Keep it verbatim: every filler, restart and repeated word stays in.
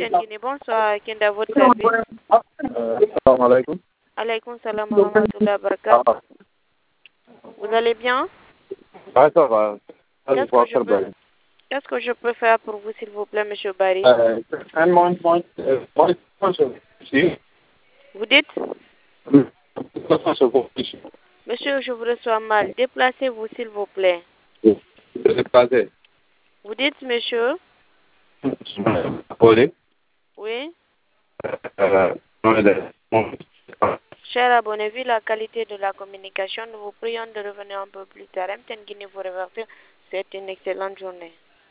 M T N Guinée, bonsoir. Qui est à votre service? Salam alaikum. Alaykoum salam wa rahmatullahi wa barakatuh. Vous allez bien? Ah, ça va. Qu'est-ce que je peux, qu'est-ce que je peux faire pour vous, s'il vous plaît, Monsieur Barry? Euh, un moment, point, euh, point, point, si. Vous dites? Monsieur, Monsieur, je vous reçois mal. Déplacez-vous, s'il vous plaît. Vous dites, monsieur? Oui? Cher abonné, vu la qualité de la communication, nous vous prions de revenir un peu plus tard. M T N Guinée vous remercie. C'est une excellente journée.